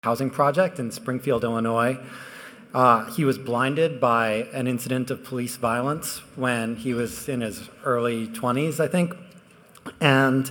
housing project in Springfield, Illinois. He was blinded by an incident of police violence when he was in his early 20s, I think. And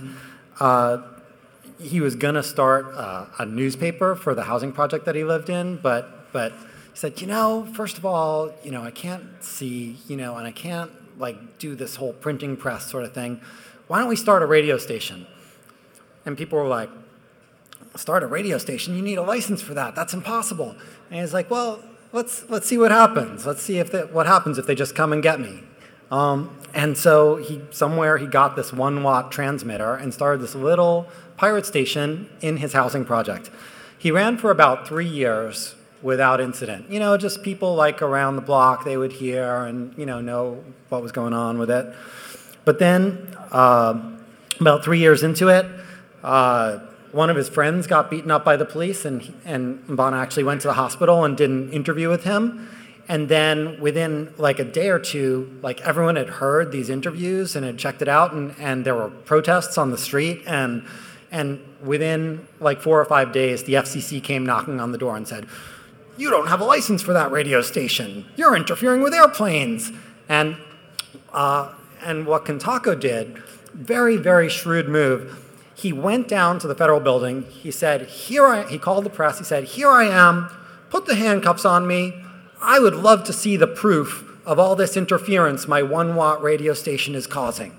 he was going to start a newspaper for the housing project that he lived in, but he said, first of all, I can't see, and I can't do this whole printing press sort of thing. Why don't we start a radio station? And people were like, start a radio station? You need a license for that. That's impossible. And he's like, well, let's see what happens. Let's see what happens if they just come and get me. And so he got this 1-watt transmitter and started this little pirate station in his housing project. He ran for about 3 years without incident. Just people around the block, they would hear and, know what was going on with it. But then about 3 years into it, one of his friends got beaten up by the police, and Mbana actually went to the hospital and did an interview with him. And then within a day or two, everyone had heard these interviews and had checked it out, and there were protests on the street. And within 4 or 5 days, the FCC came knocking on the door and said, "You don't have a license for that radio station. You're interfering with airplanes." And what Kintako did, very, very shrewd move. He went down to the federal building. He said, he called the press. He said, "Here I am. Put the handcuffs on me. I would love to see the proof of all this interference my 1-watt radio station is causing."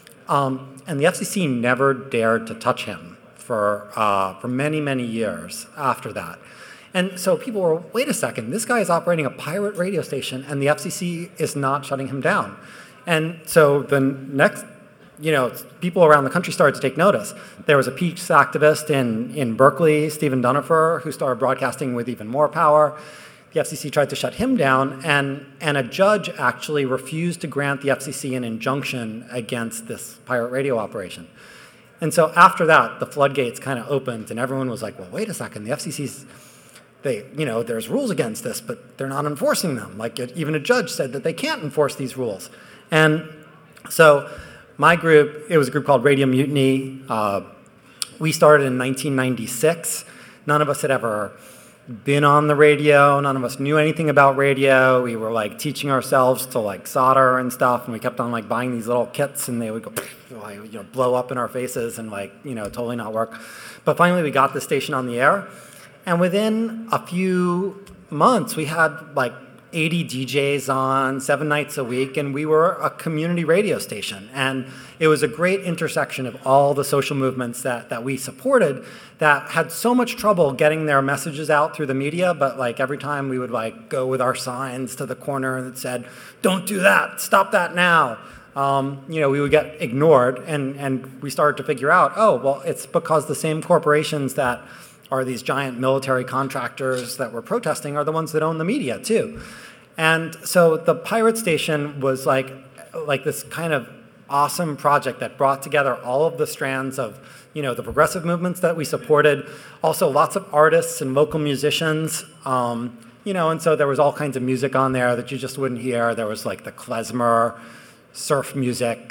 And the FCC never dared to touch him for many, many years after that. And so people were, wait a second, this guy is operating a pirate radio station and the FCC is not shutting him down. And so the next, people around the country started to take notice. There was a peace activist in Berkeley, Stephen Dunifer, who started broadcasting with even more power. The FCC tried to shut him down, and a judge actually refused to grant the FCC an injunction against this pirate radio operation. And so after that, the floodgates kind of opened, and everyone was like, well, wait a second, the FCC's, there's rules against this, but they're not enforcing them. Even a judge said that they can't enforce these rules. And so my group, it was a group called Radio Mutiny. We started in 1996. None of us had ever been on the radio. None of us knew anything about radio. We were teaching ourselves to solder and stuff, and we kept on buying these little kits, and they would go blow up in our faces and totally not work. But finally we got the station on the air, and within a few months we had 80 DJs on 7 nights a week, and we were a community radio station. And it was a great intersection of all the social movements that we supported that had so much trouble getting their messages out through the media, but every time we would go with our signs to the corner that said, "Don't do that, stop that now," we would get ignored, and we started to figure out, oh, well, it's because the same corporations that are these giant military contractors that were protesting are the ones that own the media too. And so the pirate station was like this kind of awesome project that brought together all of the strands of the progressive movements that we supported, also lots of artists and local musicians, and so there was all kinds of music on there that you just wouldn't hear. There was the klezmer surf music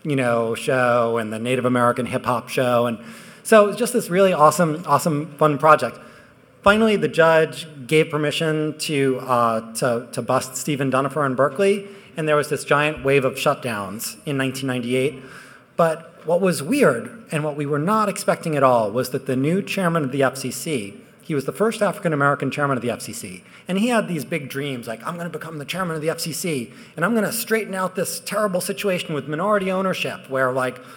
show and the Native American hip hop show, and so it was just this really awesome, fun project. Finally, the judge gave permission to bust Stephen Dunifer in Berkeley, and there was this giant wave of shutdowns in 1998. But what was weird, and what we were not expecting at all, was that the new chairman of the FCC, he was the first African-American chairman of the FCC, and he had these big dreams, I'm going to become the chairman of the FCC, and I'm going to straighten out this terrible situation with minority ownership, where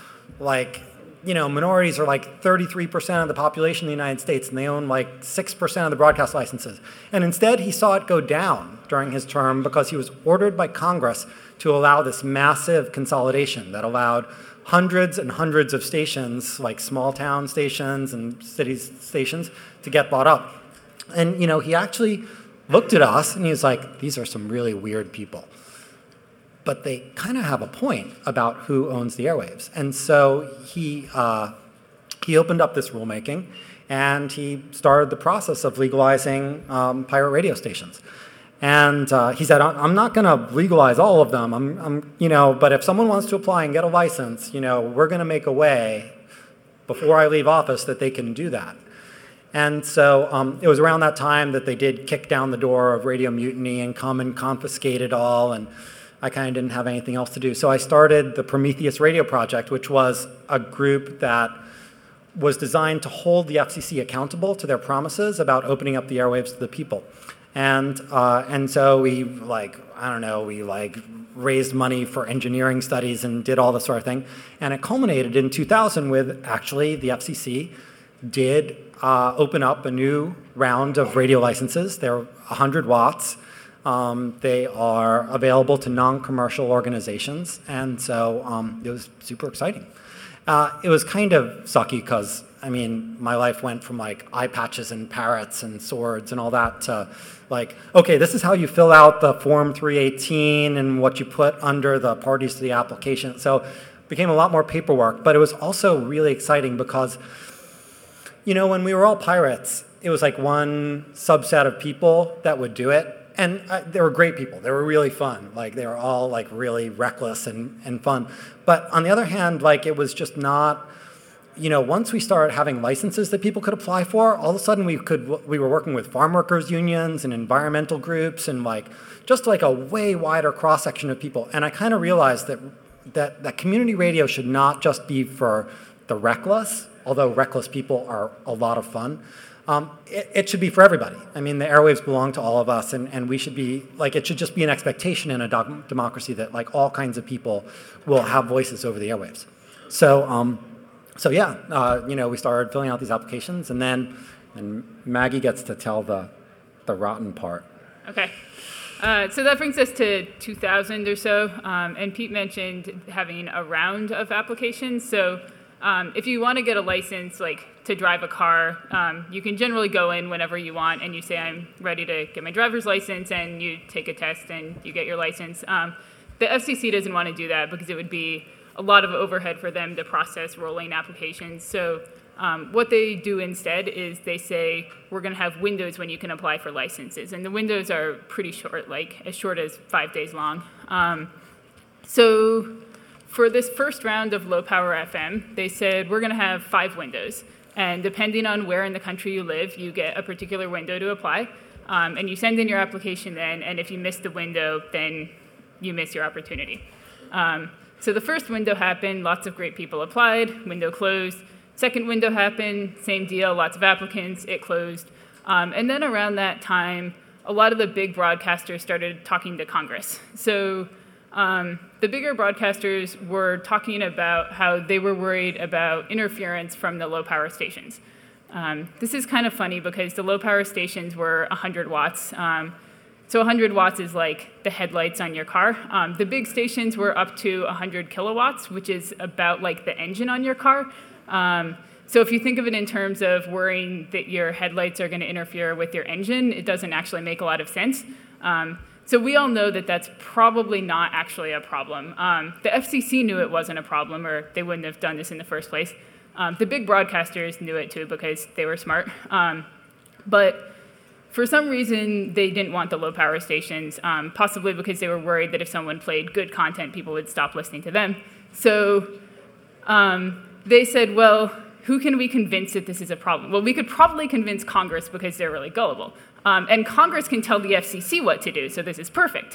minorities are 33% of the population of the United States, and they own 6% of the broadcast licenses. And instead, he saw it go down during his term because he was ordered by Congress to allow this massive consolidation that allowed hundreds and hundreds of stations, small town stations and city stations, to get bought up. And, he actually looked at us, and he was like, these are some really weird people. But they kind of have a point about who owns the airwaves. And so he opened up this rulemaking, and he started the process of legalizing pirate radio stations. And he said, I'm not going to legalize all of them. But if someone wants to apply and get a license, we're going to make a way before I leave office that they can do that. And so it was around that time that they did kick down the door of Radio Mutiny and come and confiscate it all, and I kind of didn't have anything else to do. So I started the Prometheus Radio Project, which was a group that was designed to hold the FCC accountable to their promises about opening up the airwaves to the people. And so we raised money for engineering studies and did all this sort of thing. And it culminated in 2000 with actually the FCC did open up a new round of radio licenses. They're 100 watts. They are available to non-commercial organizations. And so it was super exciting. It was kind of sucky because, I mean, my life went from like eye patches and parrots and swords and all that to like, okay, this is how you fill out the Form 318 and what you put under the parties to the application. So it became a lot more paperwork, but it was also really exciting because, you know, when we were all pirates, it was like one subset of people that would do it. And they were great people. They were really fun. Like, they were all like really reckless and fun. But on the other hand, like, it was just not, you know, once we started having licenses that people could apply for, all of a sudden we were working with farm workers unions and environmental groups and like just like a way wider cross section of people. And I kind of realized that community radio should not just be for the reckless, although reckless people are a lot of fun. It should be for everybody. I mean, the airwaves belong to all of us, and we should be, like, it should just be an expectation in a democracy that, like, all kinds of people will have voices over the airwaves. So you know, we started filling out these applications, and Maggie gets to tell the rotten part. Okay. So that brings us to 2000 or so, and Pete mentioned having a round of applications. So if you want to get a license, like to drive a car, you can generally go in whenever you want and you say, I'm ready to get my driver's license, and you take a test and you get your license. The FCC doesn't want to do that because it would be a lot of overhead for them to process rolling applications. So what they do instead is they say, we're going to have windows when you can apply for licenses. And the windows are pretty short, like as short as 5 days long. So for this first round of low power FM, they said, we're going to have 5 windows. And depending on where in the country you live, you get a particular window to apply. And you send in your application then, and if you miss the window, then you miss your opportunity. So the first window happened, lots of great people applied, window closed. Second window happened, same deal, lots of applicants, it closed. And then around that time, a lot of the big broadcasters started talking to Congress. So the bigger broadcasters were talking about how they were worried about interference from the low-power stations. This is kind of funny because the low-power stations were 100 watts. So 100 watts is like the headlights on your car. The big stations were up to 100 kilowatts, which is about like the engine on your car. So if you think of it in terms of worrying that your headlights are going to interfere with your engine, it doesn't actually make a lot of sense. So we all know that that's probably not actually a problem. The FCC knew it wasn't a problem, or they wouldn't have done this in the first place. The big broadcasters knew it too because they were smart. But for some reason, they didn't want the low-power stations, possibly because they were worried that if someone played good content, people would stop listening to them. So they said, well, who can we convince that this is a problem? Well, we could probably convince Congress because they're really gullible. And Congress can tell the FCC what to do, so this is perfect.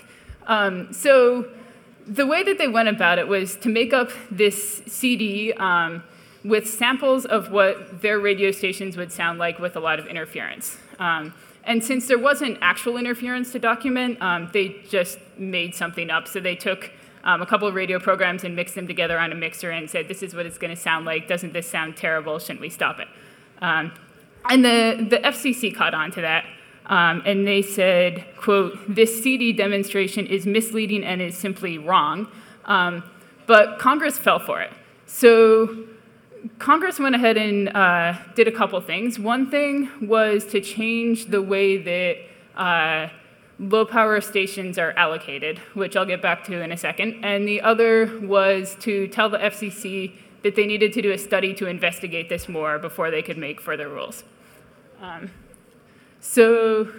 So the way that they went about it was to make up this CD with samples of what their radio stations would sound like with a lot of interference. And since there wasn't actual interference to document, they just made something up. So they took a couple of radio programs and mixed them together on a mixer and said, this is what it's going to sound like. Doesn't this sound terrible? Shouldn't we stop it? And the FCC caught on to that. And they said, quote, this CD demonstration is misleading and is simply wrong. But Congress fell for it. So Congress went ahead and did a couple things. One thing was to change the way that low-power stations are allocated, which I'll get back to in a second. And the other was to tell the FCC that they needed to do a study to investigate this more before they could make further rules. So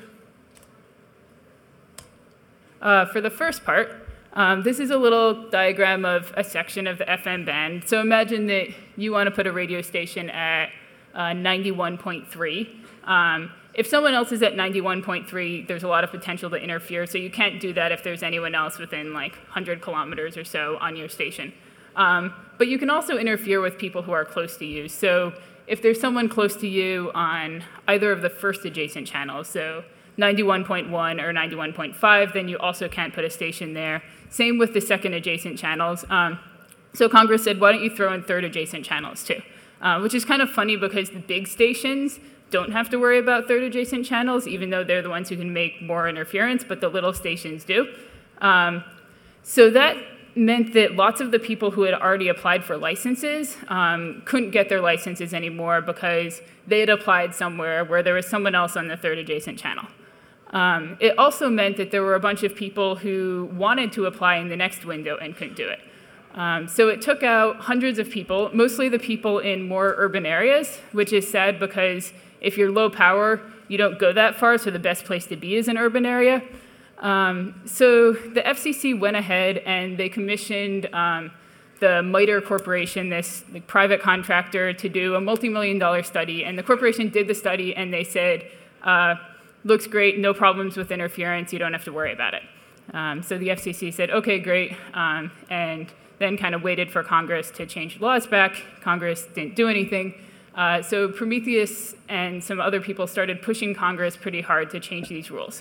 for the first part, this is a little diagram of a section of the FM band. So imagine that you want to put a radio station at 91.3. If someone else is at 91.3, there's a lot of potential to interfere, so you can't do that if there's anyone else within like 100 kilometers or so on your station. But you can also interfere with people who are close to you. So if there's someone close to you on either of the first adjacent channels, so 91.1 or 91.5, then you also can't put a station there. Same with the second adjacent channels. So Congress said, why don't you throw in third adjacent channels too? Which is kind of funny because the big stations don't have to worry about third adjacent channels, even though they're the ones who can make more interference, but the little stations do. So that meant that lots of the people who had already applied for licenses couldn't get their licenses anymore because they had applied somewhere where there was someone else on the third adjacent channel. It also meant that there were a bunch of people who wanted to apply in the next window and couldn't do it. So it took out hundreds of people, mostly the people in more urban areas, which is sad because if you're low power, you don't go that far, so the best place to be is an urban area. So the FCC went ahead and they commissioned the MITRE Corporation, this private contractor, to do a multi-million-dollar study. And the corporation did the study, and they said, looks great, no problems with interference, you don't have to worry about it. So the FCC said, okay, great, and then kind of waited for Congress to change laws back. Congress didn't do anything. So Prometheus and some other people started pushing Congress pretty hard to change these rules.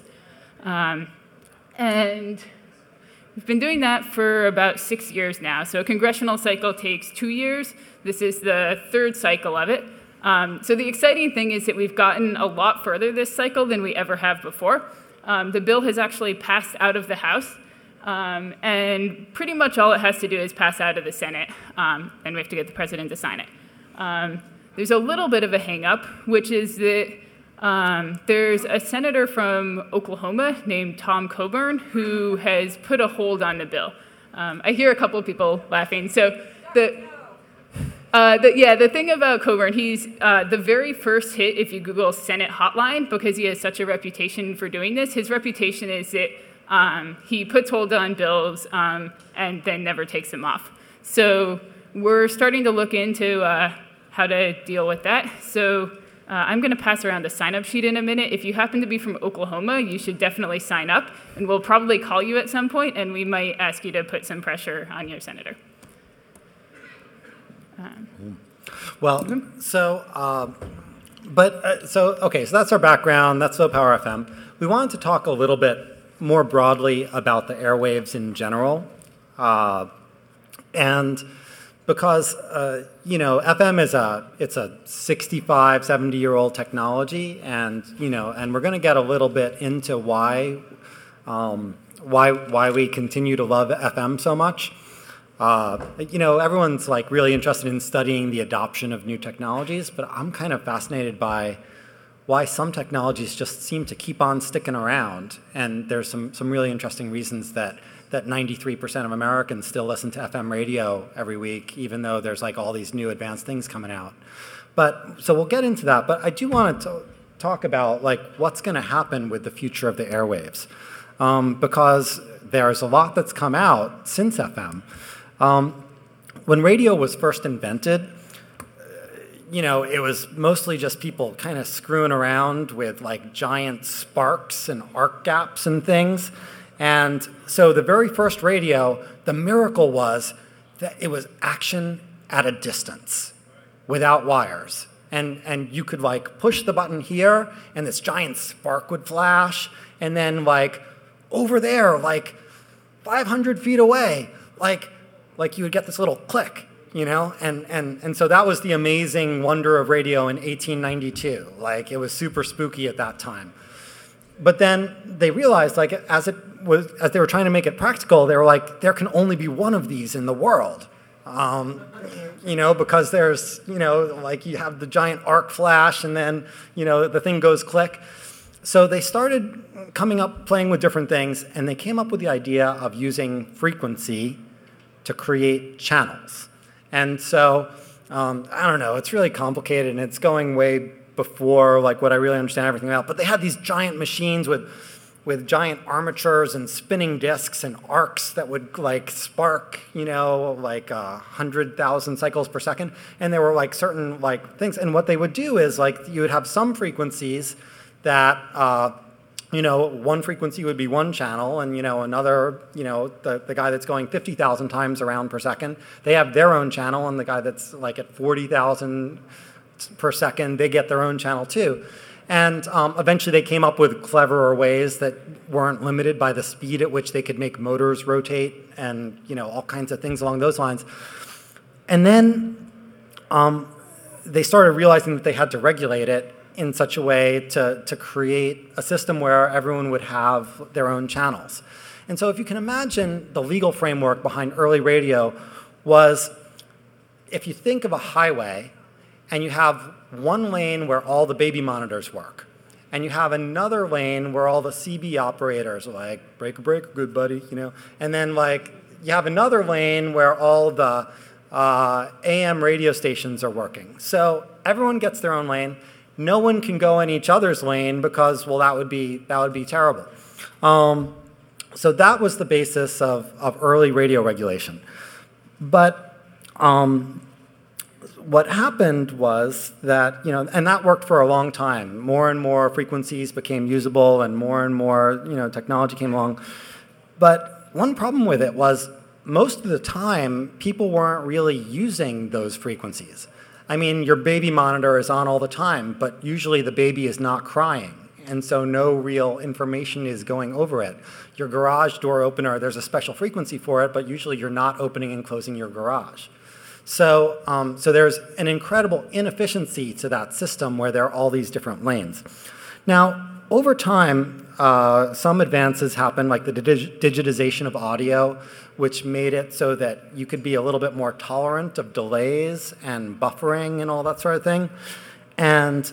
And we've been doing that for about 6 years now. So a congressional cycle takes 2 years. This is the third cycle of it. So the exciting thing is that we've gotten a lot further this cycle than we ever have before. The bill has actually passed out of the House. And pretty much all it has to do is pass out of the Senate, and we have to get the president to sign it. There's a little bit of a hang-up, which is that there's a senator from Oklahoma named Tom Coburn who has put a hold on the bill. I hear a couple of people laughing. So the thing about Coburn, he's the very first hit if you Google Senate hotline, because he has such a reputation for doing this. His reputation is that he puts hold on bills and then never takes them off. So we're starting to look into how to deal with that. So I'm going to pass around a sign-up sheet in a minute. If you happen to be from Oklahoma, you should definitely sign up, and we'll probably call you at some point, and we might ask you to put some pressure on your senator. So that's our background. That's Low Power FM. We wanted to talk a little bit more broadly about the airwaves in general, and because FM is it's a 65, 70-year-old technology, and we're going to get a little bit into why we continue to love FM so much. Everyone's like really interested in studying the adoption of new technologies, but I'm kind of fascinated by why some technologies just seem to keep on sticking around. And there's some really interesting reasons that 93% of Americans still listen to FM radio every week, even though there's like all these new advanced things coming out. So we'll get into that. But I do want to talk about like what's going to happen with the future of the airwaves, because there's a lot that's come out since FM. When radio was first invented, it was mostly just people kind of screwing around with like giant sparks and arc gaps and things. And so the very first radio, the miracle was that it was action at a distance without wires. And you could like push the button here and this giant spark would flash. And then like over there, like 500 feet away, like you would get this little click, and so that was the amazing wonder of radio in 1892. Like it was super spooky at that time. But then they realized, like, as they were trying to make it practical, they were like, there can only be one of these in the world, because there's, like you have the giant arc flash, and then, the thing goes click. So they started playing with different things, and they came up with the idea of using frequency to create channels. And so, I don't know, it's really complicated, and it's going way before like what I really understand everything about. But they had these giant machines with with giant armatures and spinning disks and arcs that would like spark, like 100,000 cycles per second. And there were like certain like things. And what they would do is like you would have some frequencies that one frequency would be one channel, and another, the guy that's going 50,000 times around per second, they have their own channel, and the guy that's like at 40,000 per second, they get their own channel too. And eventually they came up with cleverer ways that weren't limited by the speed at which they could make motors rotate and all kinds of things along those lines. And then they started realizing that they had to regulate it in such a way to create a system where everyone would have their own channels. And so if you can imagine, the legal framework behind early radio was, if you think of a highway and you have one lane where all the baby monitors work, and you have another lane where all the CB operators are like, breaker, breaker, good buddy, and then like you have another lane where all the AM radio stations are working. So everyone gets their own lane. No one can go in each other's lane because, well, that would be terrible. So that was the basis of early radio regulation. But what happened was that, and that worked for a long time. More and more frequencies became usable, and more, technology came along. But one problem with it was most of the time, people weren't really using those frequencies. I mean, your baby monitor is on all the time, but usually the baby is not crying, and so no real information is going over it. Your garage door opener, there's a special frequency for it, but usually you're not opening and closing your garage. So there's an incredible inefficiency to that system where there are all these different lanes. Now, over time, some advances happened, like the digitization of audio, which made it so that you could be a little bit more tolerant of delays and buffering and all that sort of thing. And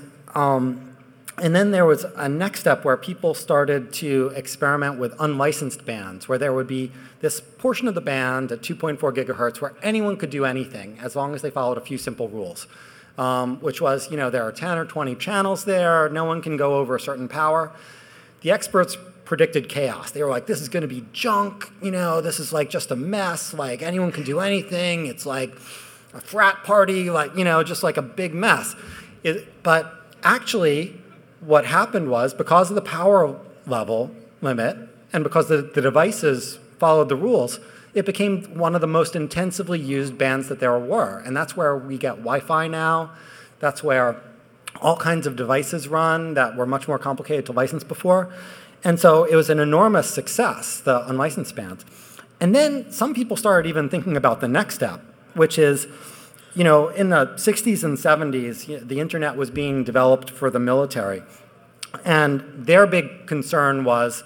then there was a next step where people started to experiment with unlicensed bands, where there would be this portion of the band at 2.4 gigahertz where anyone could do anything as long as they followed a few simple rules, which was, there are 10 or 20 channels there, no one can go over a certain power. The experts predicted chaos. They were like, this is going to be junk, this is like just a mess, like anyone can do anything, it's like a frat party, like, just like a big mess. But actually, what happened was, because of the power level limit and because the devices followed the rules, it became one of the most intensively used bands that there were. And that's where we get Wi-Fi now. That's where all kinds of devices run that were much more complicated to license before. And so it was an enormous success, the unlicensed bands. And then some people started even thinking about the next step, which is, in the 60s and 70s, the internet was being developed for the military. And their big concern was,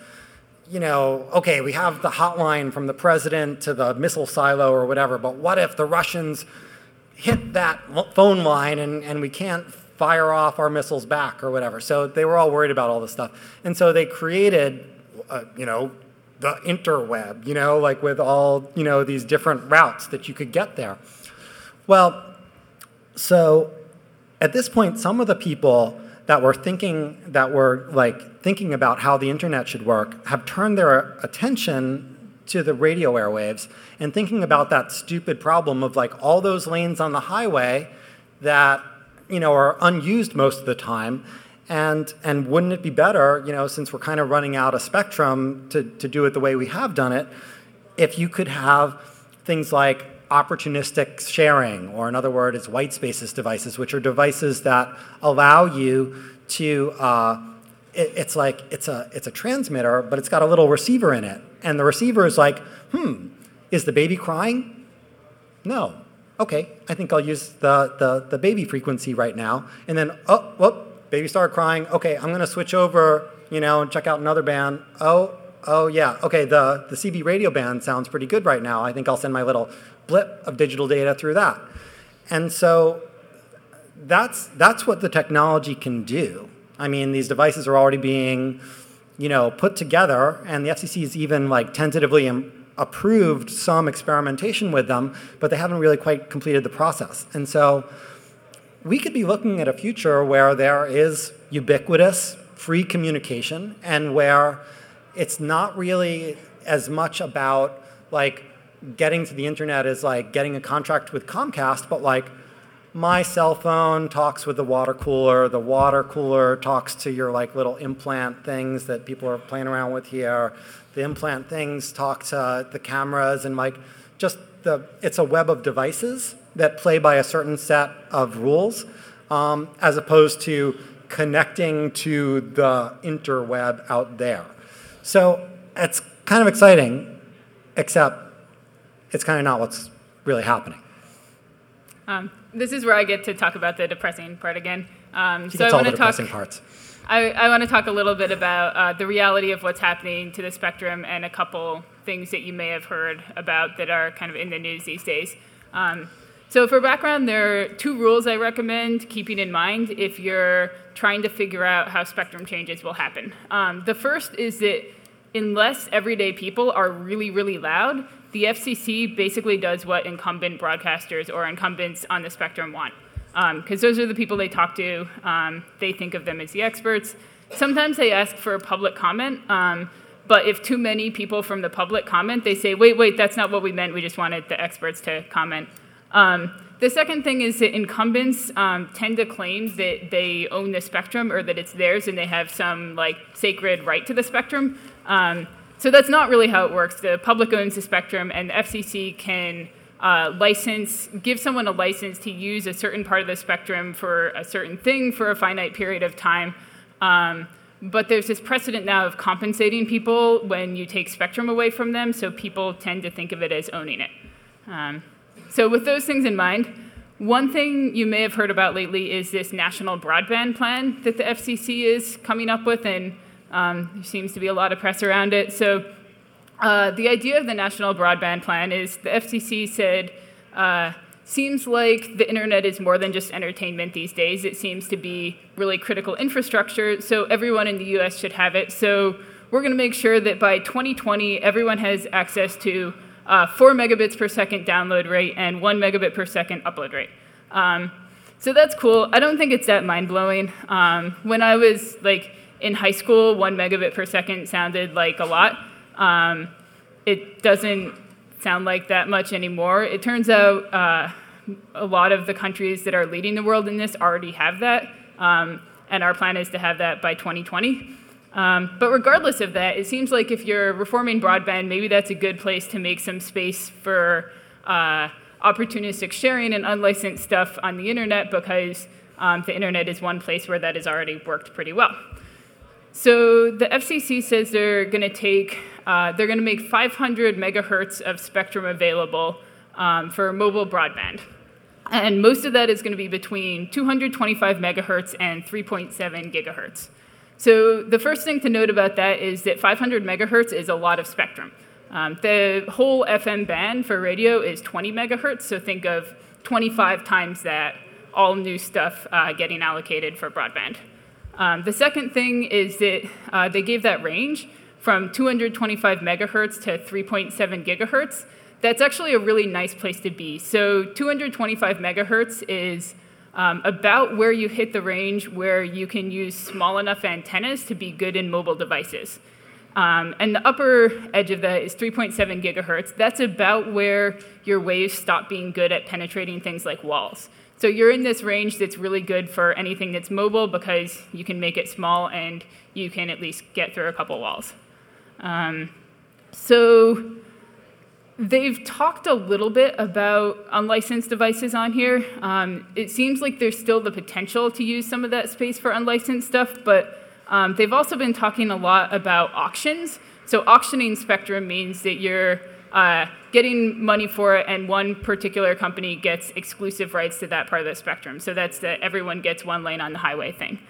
okay, we have the hotline from the president to the missile silo or whatever, but what if the Russians hit that phone line and we can't fire off our missiles back or whatever? So they were all worried about all this stuff. And so they created, the interweb, like with all, these different routes that you could get there. Well, so at this point, some of the people that were thinking about how the internet should work have turned their attention to the radio airwaves and thinking about that stupid problem of like all those lanes on the highway that are unused most of the time, and wouldn't it be better, since we're kind of running out of spectrum to do it the way we have done it, if you could have things like opportunistic sharing, or in other words, white spaces devices, which are devices that allow you to, it's a transmitter, but it's got a little receiver in it. And the receiver is like, is the baby crying? No. Okay, I think I'll use the baby frequency right now. And then, baby started crying. Okay, I'm going to switch over, and check out another band. Oh yeah, okay, the CB radio band sounds pretty good right now. I think I'll send my little blip of digital data through that. And so that's what the technology can do. I mean, these devices are already being, put together, and the FCC has even tentatively approved some experimentation with them, but they haven't really quite completed the process. And so we could be looking at a future where there is ubiquitous free communication, and where it's not really as much about like getting to the internet as like getting a contract with Comcast, but like my cell phone talks with the water cooler talks to your like little implant things that people are playing around with here. The implant things talk to the cameras, and like it's a web of devices that play by a certain set of rules, as opposed to connecting to the interweb out there. So it's kind of exciting, except it's kind of not what's really happening. This is where I get to talk about the depressing part again. She gets all the depressing parts. I want to talk a little bit about the reality of what's happening to the spectrum and a couple things that you may have heard about that are kind of in the news these days. So for background, there are 2 rules I recommend keeping in mind if you're trying to figure out how spectrum changes will happen. The first is that unless everyday people are really, really loud, the FCC basically does what incumbent broadcasters or incumbents on the spectrum want, because those are the people they talk to. They think of them as the experts. Sometimes they ask for public comment, but if too many people from the public comment, they say, wait, that's not what we meant. We just wanted the experts to comment. The second thing is that incumbents tend to claim that they own the spectrum or that it's theirs and they have some like sacred right to the spectrum. So that's not really how it works. The public owns the spectrum, and the FCC can give someone a license to use a certain part of the spectrum for a certain thing for a finite period of time. But there's this precedent now of compensating people when you take spectrum away from them, so people tend to think of it as owning it. So with those things in mind, one thing you may have heard about lately is this national broadband plan that the FCC is coming up with, and there seems to be a lot of press around it. So the idea of the national broadband plan is the FCC said, seems like the internet is more than just entertainment these days. It seems to be really critical infrastructure, so everyone in the US should have it. So we're going to make sure that by 2020, everyone has access to 4 megabits per second download rate and 1 megabit per second upload rate. So that's cool. I don't think it's that mind-blowing. When I was in high school, 1 megabit per second sounded like a lot. It doesn't sound like that much anymore. It turns out a lot of the countries that are leading the world in this already have that, and our plan is to have that by 2020. But regardless of that, it seems like if you're reforming broadband, maybe that's a good place to make some space for opportunistic sharing and unlicensed stuff on the internet, because the internet is one place where that has already worked pretty well. So the FCC says they're going to make 500 megahertz of spectrum available for mobile broadband. And most of that is going to be between 225 megahertz and 3.7 gigahertz. So the first thing to note about that is that 500 megahertz is a lot of spectrum. The whole FM band for radio is 20 megahertz, so think of 25 times that, all new stuff getting allocated for broadband. The second thing is that they gave that range from 225 megahertz to 3.7 gigahertz. That's actually a really nice place to be. So 225 megahertz is about where you hit the range where you can use small enough antennas to be good in mobile devices. And the upper edge of that is 3.7 gigahertz. That's about where your waves stop being good at penetrating things like walls. So you're in this range that's really good for anything that's mobile because you can make it small and you can at least get through a couple walls. So they've talked a little bit about unlicensed devices on here. It seems like there's still the potential to use some of that space for unlicensed stuff, but they've also been talking a lot about auctions. So auctioning spectrum means that you're getting money for it, and one particular company gets exclusive rights to that part of the spectrum. So that's the everyone gets one lane on the highway thing.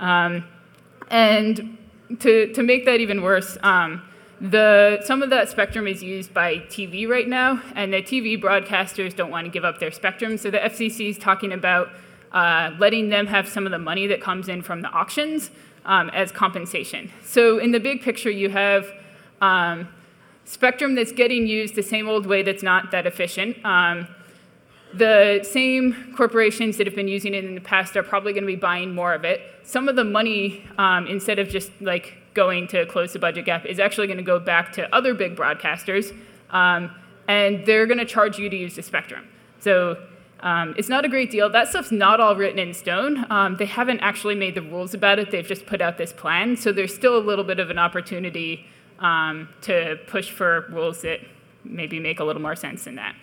And to make that even worse, some of that spectrum is used by TV right now, and the TV broadcasters don't want to give up their spectrum. So the FCC is talking about letting them have some of the money that comes in from the auctions as compensation. So in the big picture, you have spectrum that's getting used the same old way that's not that efficient. The same corporations that have been using it in the past are probably going to be buying more of it. Some of the money, instead of just like going to close the budget gap, is actually going to go back to other big broadcasters, and they're going to charge you to use the spectrum. So it's not a great deal. That stuff's not all written in stone. They haven't actually made the rules about it. They've just put out this plan. So there's still a little bit of an opportunity to push for rules that maybe make a little more sense than that.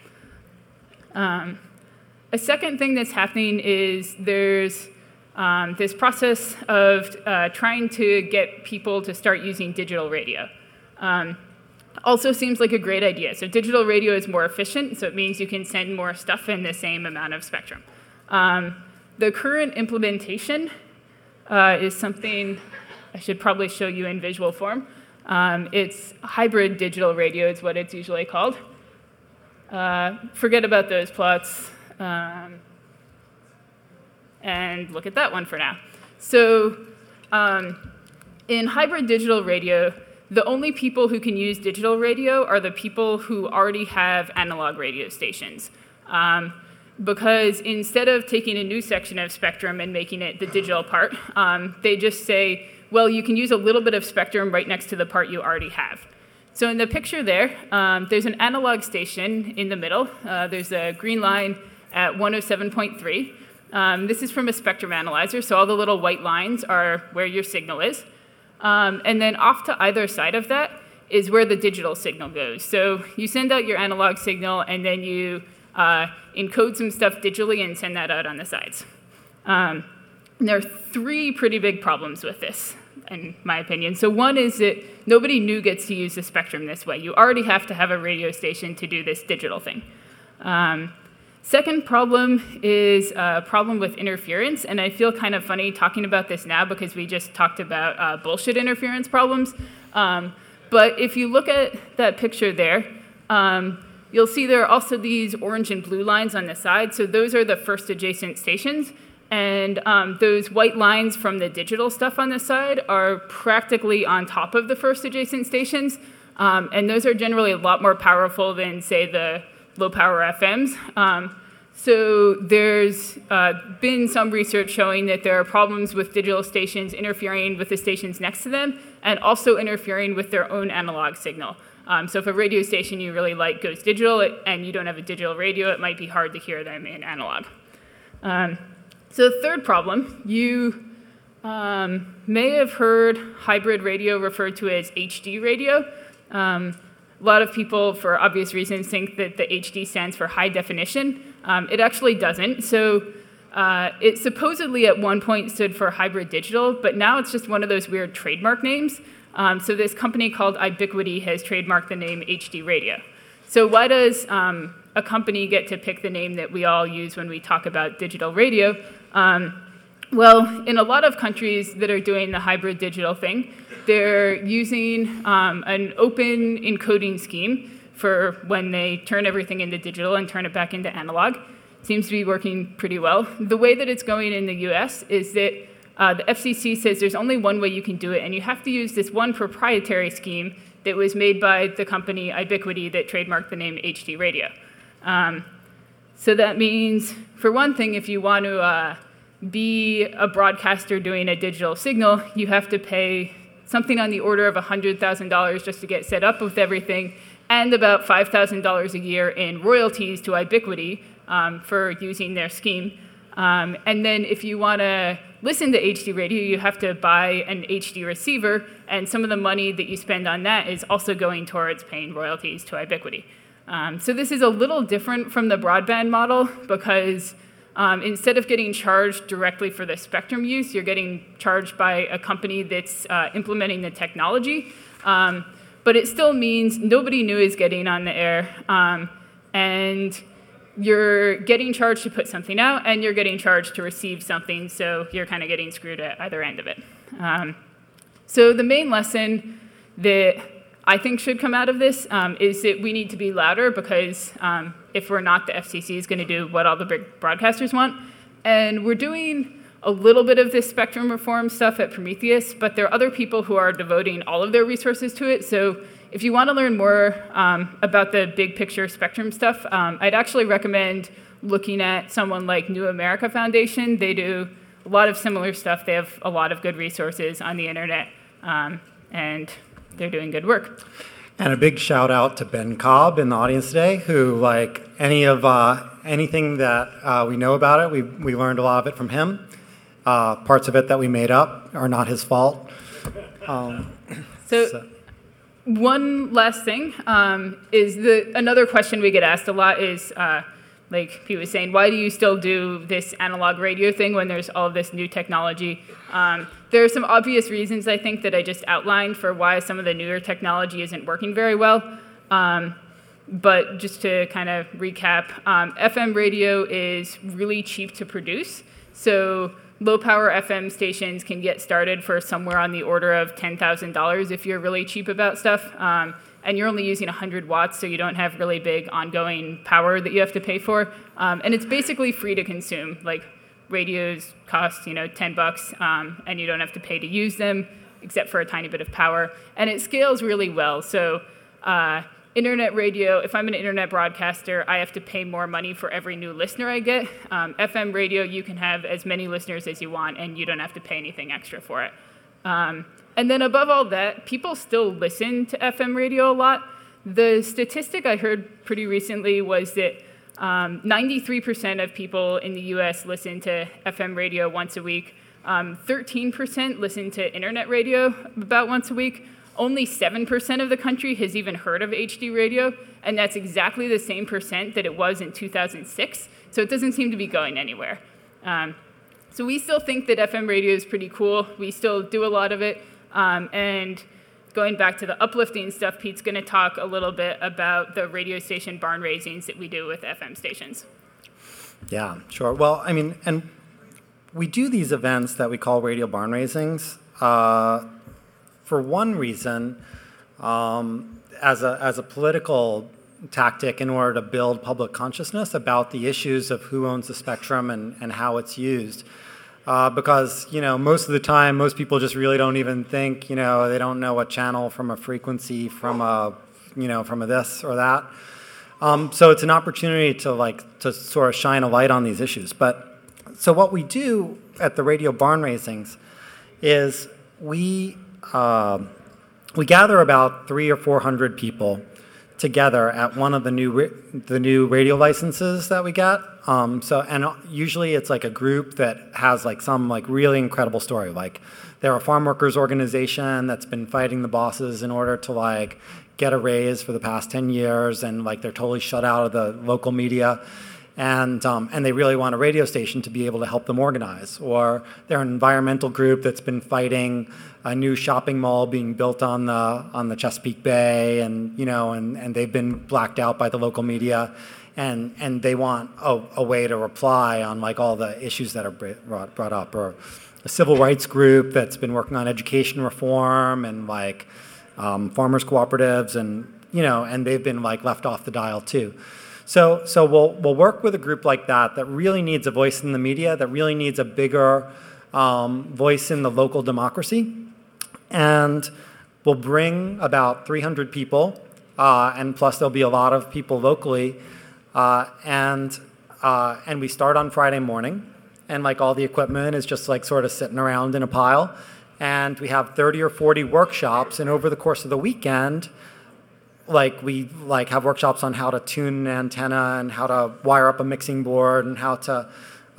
A second thing that's happening is there's this process of trying to get people to start using digital radio. Also seems like a great idea. So digital radio is more efficient, so it means you can send more stuff in the same amount of spectrum. The current implementation is something I should probably show you in visual form. It's hybrid digital radio is what it's usually called. Forget about those plots and look at that one for now. So in hybrid digital radio, the only people who can use digital radio are the people who already have analog radio stations. Because instead of taking a new section of spectrum and making it the digital part, they just say, well, you can use a little bit of spectrum right next to the part you already have. So in the picture there, there's an analog station in the middle. There's a green line at 107.3. This is from a spectrum analyzer, so all the little white lines are where your signal is. And then off to either side of that is where the digital signal goes. So you send out your analog signal, and then you encode some stuff digitally and send that out on the sides. And there are three pretty big problems with this, in my opinion. So one is that nobody new gets to use the spectrum this way. You already have to have a radio station to do this digital thing. Second problem is a problem with interference, and I feel kind of funny talking about this now because we just talked about bullshit interference problems. But if you look at that picture there, you'll see there are also these orange and blue lines on the side. So those are the first adjacent stations. And those white lines from the digital stuff on the side are practically on top of the first adjacent stations. And those are generally a lot more powerful than, say, the low-power FMs. So there's been some research showing that there are problems with digital stations interfering with the stations next to them and also interfering with their own analog signal. So if a radio station you really like goes digital and you don't have a digital radio, it might be hard to hear them in analog. So the third problem, you may have heard hybrid radio referred to as HD radio. A lot of people, for obvious reasons, think that the HD stands for high definition. It actually doesn't. So it supposedly at one point stood for hybrid digital, but now it's just one of those weird trademark names. So this company called Ubiquiti has trademarked the name HD radio. So why does a company get to pick the name that we all use when we talk about digital radio? Well, in a lot of countries that are doing the hybrid digital thing, they're using an open encoding scheme for when they turn everything into digital and turn it back into analog. Seems to be working pretty well. The way that it's going in the US is that the FCC says there's only one way you can do it, and you have to use this one proprietary scheme that was made by the company Ubiquiti that trademarked the name HD radio. So that means, for one thing, if you want to be a broadcaster doing a digital signal, you have to pay something on the order of $100,000 just to get set up with everything, and about $5,000 a year in royalties to Ubiquiti for using their scheme. And then if you want to listen to HD radio, you have to buy an HD receiver, and some of the money that you spend on that is also going towards paying royalties to Ubiquiti. So this is a little different from the broadband model because instead of getting charged directly for the spectrum use, you're getting charged by a company that's implementing the technology. But it still means nobody new is getting on the air, and you're getting charged to put something out, and you're getting charged to receive something, so you're kind of getting screwed at either end of it. So the main lesson that I think should come out of this is that we need to be louder because if we're not, the FCC is going to do what all the big broadcasters want. And we're doing a little bit of this spectrum reform stuff at Prometheus, but there are other people who are devoting all of their resources to it. So if you want to learn more about the big picture spectrum stuff, I'd actually recommend looking at someone like New America Foundation, they do a lot of similar stuff. They have a lot of good resources on the internet, and they're doing good work. And a big shout out to Ben Cobb in the audience today, who anything that we know about it, we learned a lot of it from him. Parts of it that we made up are not his fault. So one last thing is another question we get asked a lot is, like Pete was saying, why do you still do this analog radio thing when there's all of this new technology? There are some obvious reasons, I think, that I just outlined for why some of the newer technology isn't working very well. But just to kind of recap, FM radio is really cheap to produce. So low-power FM stations can get started for somewhere on the order of $10,000 if you're really cheap about stuff. And you're only using 100 watts, so you don't have really big ongoing power that you have to pay for. And it's basically free to consume. Like, radios cost, $10, and you don't have to pay to use them, except for a tiny bit of power. And it scales really well. So internet radio, if I'm an internet broadcaster, I have to pay more money for every new listener I get. FM radio, you can have as many listeners as you want, and you don't have to pay anything extra for it. And then above all that, people still listen to FM radio a lot. The statistic I heard pretty recently was that 93% of people in the US listen to FM radio once a week. 13% listen to internet radio about once a week. Only 7% of the country has even heard of HD radio, and that's exactly the same percent that it was in 2006. So it doesn't seem to be going anywhere. So we still think that FM radio is pretty cool. We still do a lot of it. And going back to the uplifting stuff, Pete's going to talk a little bit about the radio station barn raisings that we do with FM stations. Yeah, sure. Well, I mean, and we do these events that we call radio barn raisings for one reason, as a political tactic in order to build public consciousness about the issues of who owns the spectrum and how it's used. Because, most of the time, most people just really don't even think, they don't know a channel from a frequency, from a this or that. So it's an opportunity to sort of shine a light on these issues. But so what we do at the radio barn raisings is we gather about 300 or 400 people together at one of the new radio licenses that we get. And usually it's like a group that has some really incredible story. Like they're a farm workers organization that's been fighting the bosses in order to get a raise for the past 10 years, and they're totally shut out of the local media. And they really want a radio station to be able to help them organize. Or they're an environmental group that's been fighting a new shopping mall being built on the Chesapeake Bay, and they've been blacked out by the local media, and they want a way to reply on all the issues that are brought up. Or a civil rights group that's been working on education reform and farmers cooperatives, and they've been left off the dial too. So we'll work with a group like that really needs a voice in the media, that really needs a bigger voice in the local democracy. And we'll bring about 300 people, and plus there'll be a lot of people locally. And we start on Friday morning, and all the equipment is just sort of sitting around in a pile. And we have 30 or 40 workshops, and over the course of the weekend, we have workshops on how to tune an antenna and how to wire up a mixing board and how to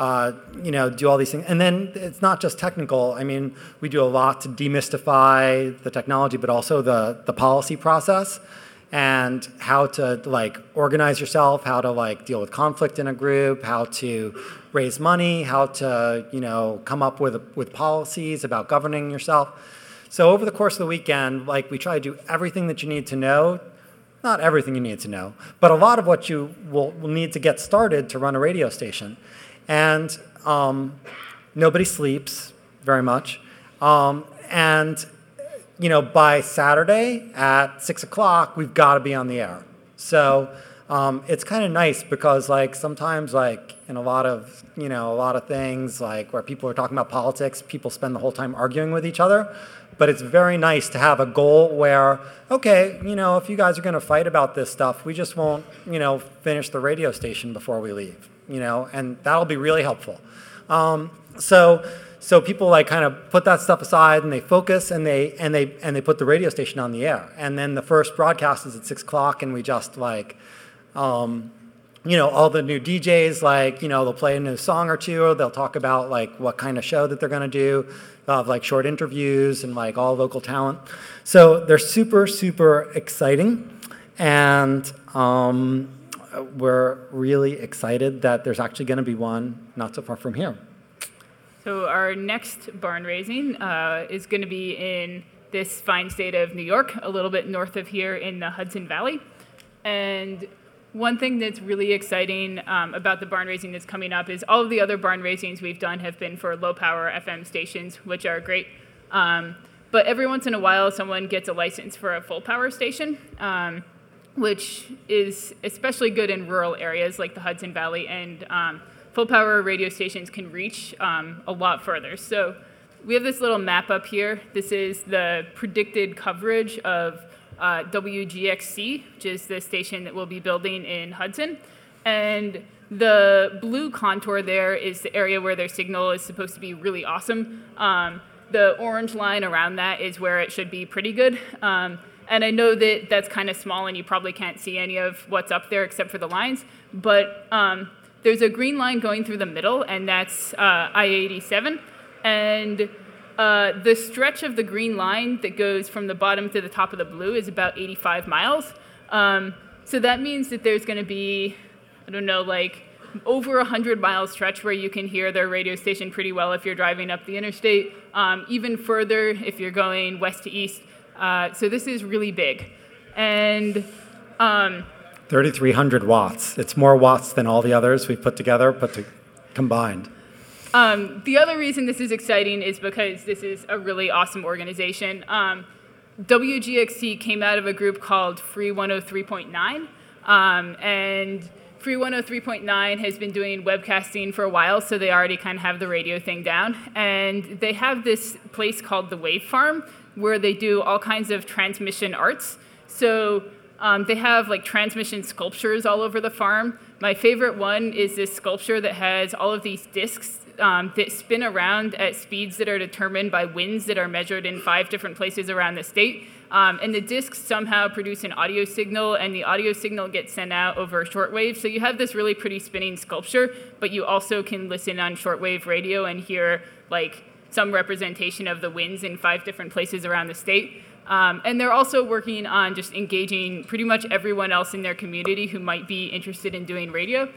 do all these things. And then it's not just technical. I mean, we do a lot to demystify the technology, but also the policy process and how to organize yourself, how to deal with conflict in a group, how to raise money, how to come up with policies about governing yourself. So over the course of the weekend, we try to do everything that you need to know. Not everything you need to know, but a lot of what you will need to get started to run a radio station. And nobody sleeps very much. And by Saturday at 6 o'clock, we've got to be on the air. So it's kind of nice because sometimes in a lot of things where people are talking about politics, people spend the whole time arguing with each other. but it's very nice to have a goal where, okay, if you guys are going to fight about this stuff, we just won't, finish the radio station before we leave, and that'll be really helpful. So people kind of put that stuff aside and they focus and they put the radio station on the air. And then the first broadcast is at 6 o'clock, and we just all the new DJs, they'll play a new song or two, or they'll talk about what kind of show that they're going to do. They'll have short interviews and all local talent. So they're super, super exciting. And we're really excited that there's actually going to be one not so far from here. So our next barn raising is going to be in this fine state of New York, a little bit north of here in the Hudson Valley. And one thing that's really exciting about the barn raising that's coming up is all of the other barn raisings we've done have been for low-power FM stations, which are great. But every once in a while, someone gets a license for a full-power station, which is especially good in rural areas like the Hudson Valley, and full-power radio stations can reach a lot further. So we have this little map up here. This is the predicted coverage of WGXC, which is the station that we'll be building in Hudson. And the blue contour there is the area where their signal is supposed to be really awesome. The orange line around that is where it should be pretty good. And I know that that's kind of small and you probably can't see any of what's up there except for the lines. But there's a green line going through the middle, and that's I-87. And the stretch of the green line that goes from the bottom to the top of the blue is about 85 miles. So that means that there's going to be, over 100-mile stretch where you can hear their radio station pretty well if you're driving up the interstate, even further if you're going west to east. So this is really big. And 3,300 watts. It's more watts than all the others we've put together, combined. The other reason this is exciting is because this is a really awesome organization. WGXC came out of a group called Free 103.9, and Free 103.9 has been doing webcasting for a while, so they already kind of have the radio thing down. And they have this place called the Wave Farm, where they do all kinds of transmission arts. So they have transmission sculptures all over the farm. My favorite one is this sculpture that has all of these discs that spin around at speeds that are determined by winds that are measured in 5 different places around the state. And the discs somehow produce an audio signal, and the audio signal gets sent out over shortwave. So you have this really pretty spinning sculpture, but you also can listen on shortwave radio and hear some representation of the winds in 5 different places around the state. And they're also working on just engaging pretty much everyone else in their community who might be interested in doing radio.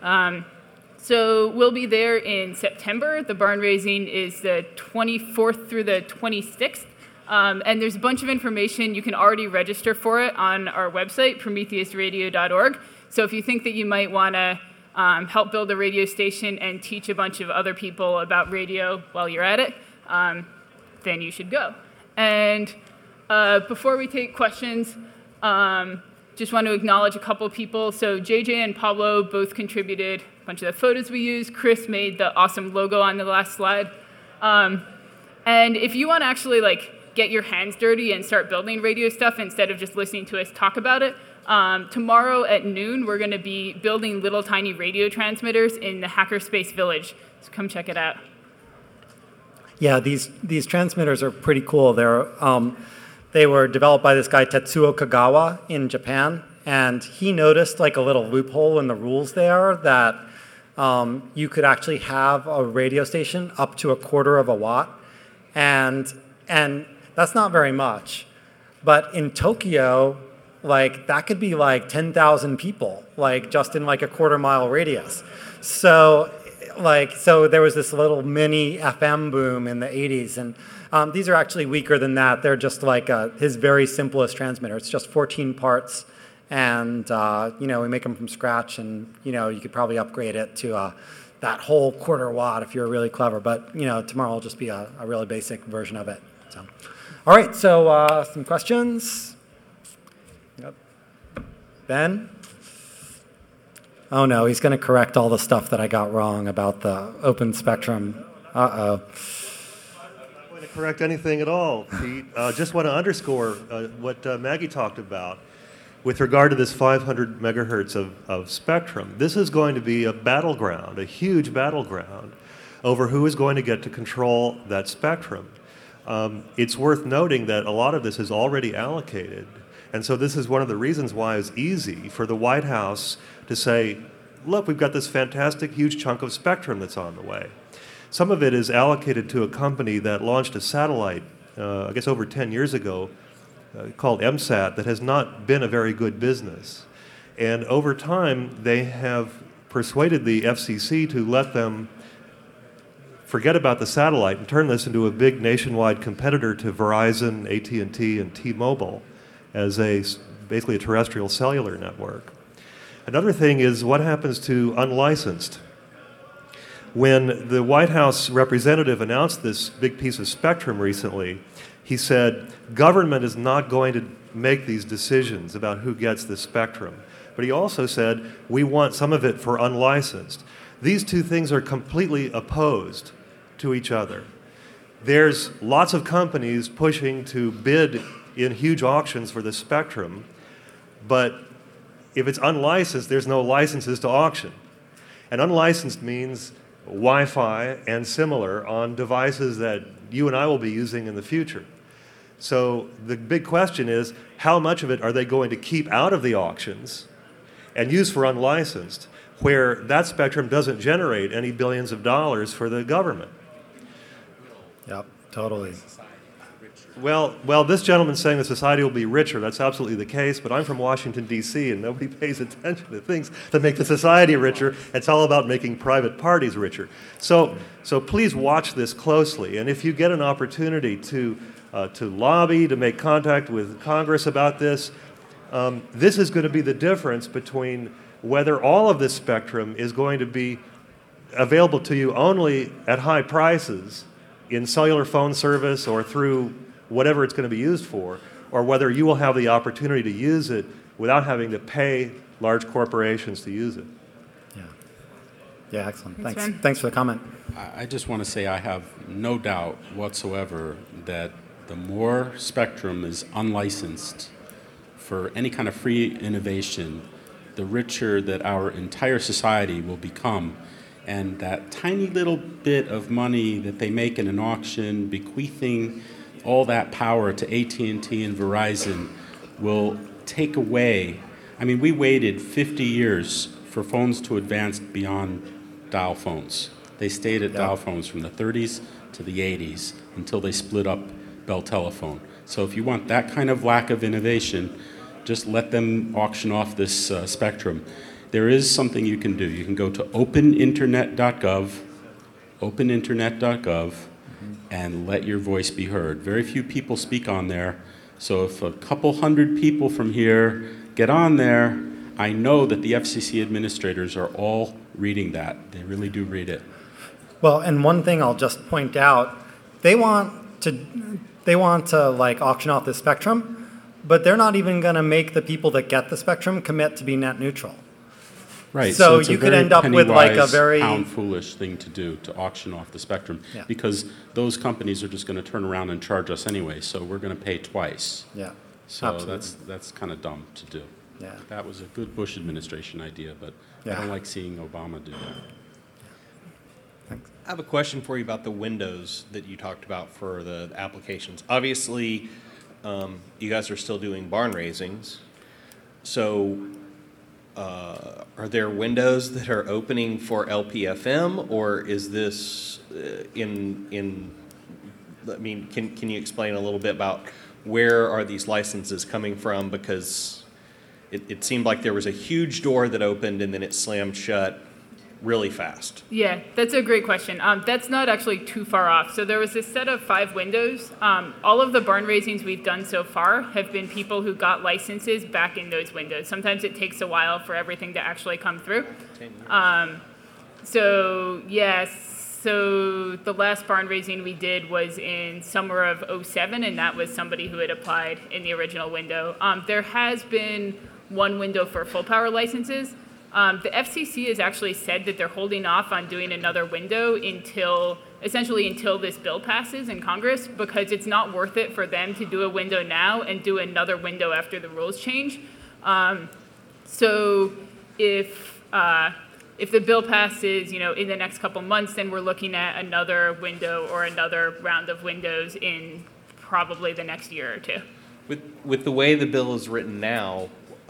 So we'll be there in September. The barn raising is the 24th through the 26th. And there's a bunch of information. You can already register for it on our website, prometheusradio.org. So if you think that you might want to help build a radio station and teach a bunch of other people about radio while you're at it, then you should go. And before we take questions, just want to acknowledge a couple people. So JJ and Pablo both contributed a bunch of the photos we used. Chris made the awesome logo on the last slide. And if you want to actually get your hands dirty and start building radio stuff instead of just listening to us talk about it, tomorrow at noon we're going to be building little tiny radio transmitters in the Hackerspace Village. So come check it out. Yeah, these transmitters are pretty cool. They were developed by this guy Tetsuo Kagawa in Japan, and he noticed a little loophole in the rules there that you could actually have a radio station up to 1/4 of a watt, and that's not very much. But in Tokyo, that could be 10,000 people, just in a 1/4 mile radius. So there was this little mini FM boom in the 80s, and these are actually weaker than that. They're just his very simplest transmitter. It's just 14 parts, and we make them from scratch, and you could probably upgrade it to that whole 1/4 watt if you're really clever. But tomorrow will just be a really basic version of it. So, all right. So some questions. Yep. Ben. Oh no, he's going to correct all the stuff that I got wrong about the open spectrum. Uh-oh. to correct anything at all, Pete. Just want to underscore what Maggie talked about with regard to this 500 megahertz of spectrum. This is going to be a battleground, a huge battleground, over who is going to get to control that spectrum. It's worth noting that a lot of this is already allocated, and so this is one of the reasons why it's easy for the White House to say, look, we've got this fantastic, huge chunk of spectrum that's on the way. Some of it is allocated to a company that launched a satellite, I guess over 10 years ago, called MSAT, that has not been a very good business. And over time, they have persuaded the FCC to let them forget about the satellite and turn this into a big nationwide competitor to Verizon, AT&T, and T-Mobile as basically a terrestrial cellular network. Another thing is what happens to unlicensed. When the White House representative announced this big piece of spectrum recently, he said, government is not going to make these decisions about who gets this spectrum. But he also said, we want some of it for unlicensed. These two things are completely opposed to each other. There's lots of companies pushing to bid in huge auctions for the spectrum, but if it's unlicensed, there's no licenses to auction. And unlicensed means Wi-Fi and similar on devices that you and I will be using in the future. So the big question is, how much of it are they going to keep out of the auctions and use for unlicensed, where that spectrum doesn't generate any billions of dollars for the government? Yep, totally. Well, this gentleman's saying that society will be richer. That's absolutely the case, but I'm from Washington, D.C., and nobody pays attention to things that make the society richer. It's all about making private parties richer. So please watch this closely, and if you get an opportunity to lobby, to make contact with Congress about this, this is going to be the difference between whether all of this spectrum is going to be available to you only at high prices in cellular phone service or through whatever it's going to be used for, or whether you will have the opportunity to use it without having to pay large corporations to use it. Yeah, excellent. Thanks. Thanks for the comment. I just want to say I have no doubt whatsoever that the more spectrum is unlicensed for any kind of free innovation, the richer that our entire society will become. And that tiny little bit of money that they make in an auction, bequeathing all that power to AT&T and Verizon, will take away. I mean, we waited 50 years for phones to advance beyond dial phones. They stayed at dial phones from the 30s to the 80s until they split up Bell Telephone. So if you want that kind of lack of innovation, just let them auction off this spectrum. There is something you can do. You can go to openinternet.gov, and let your voice be heard. Very few people speak on there, so if a couple hundred people from here get on there, I know that the FCC administrators are all reading that. They really do read it. Well, and one thing I'll just point out, they want to like auction off the spectrum, but they're not even going to make the people that get the spectrum commit to be net neutral. Right. So it's you a could very end up with like a very pound foolish thing to do, to auction off the spectrum, because those companies are just going to turn around and charge us anyway. So we're going to pay twice. Yeah. So absolutely. that's kind of dumb to do. Yeah. That was a good Bush administration idea, but I don't like seeing Obama do that. Thanks. I have a question for you about the windows that you talked about for the applications. Obviously, you guys are still doing barn raisings, so are there windows that are opening for LPFM, or is this I mean, can you explain a little bit about where are these licenses coming from? Because it seemed like there was a huge door that opened and then it slammed shut really fast. Yeah, that's a great question. That's not actually too far off. So there was this set of 5 windows. All of the barn raisings we've done so far have been people who got licenses back in those windows. Sometimes it takes a while for everything to actually come through. 10 years. So the last barn raising we did was in summer of 2007, and that was somebody who had applied in the original window. There has been one window for full power licenses. The FCC has actually said that they're holding off on doing another window until essentially until this bill passes in Congress, because it's not worth it for them to do a window now and do another window after the rules change. So if the bill passes, in the next couple months, then we're looking at another window or another round of windows in probably the next year or two. With the way the bill is written now,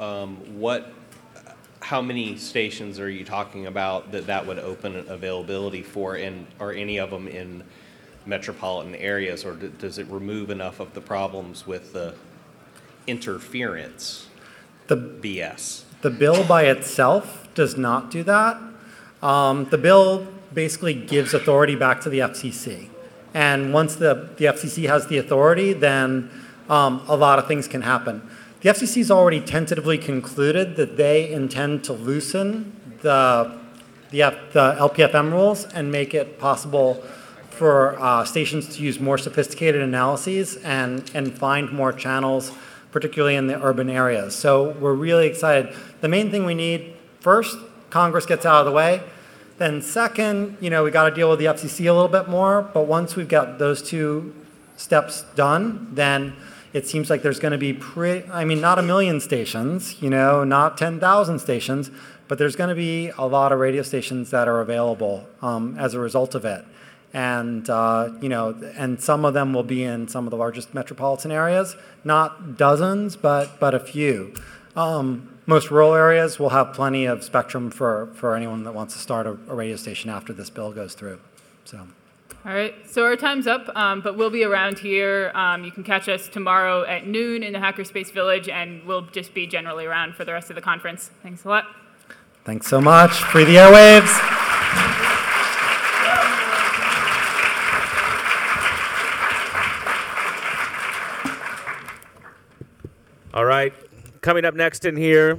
how many stations are you talking about that would open availability for, and are any of them in metropolitan areas, or does it remove enough of the problems with the interference BS? The bill by itself does not do that. The bill basically gives authority back to the FCC. And once the FCC has the authority, then a lot of things can happen. The FCC has already tentatively concluded that they intend to loosen the LPFM rules and make it possible for stations to use more sophisticated analyses and find more channels, particularly in the urban areas. So we're really excited. The main thing we need, first, Congress gets out of the way. Then second, we got to deal with the FCC a little bit more. But once we've got those two steps done, then it seems like there's going to be not 1 million stations, not 10,000 stations, but there's going to be a lot of radio stations that are available as a result of it. And, and some of them will be in some of the largest metropolitan areas, not dozens, but a few. Most rural areas will have plenty of spectrum for anyone that wants to start a radio station after this bill goes through. So. All right, so our time's up, but we'll be around here. You can catch us tomorrow at noon in the Hackerspace Village, and we'll just be generally around for the rest of the conference. Thanks a lot. Thanks so much. Free the airwaves. All right, coming up next in here,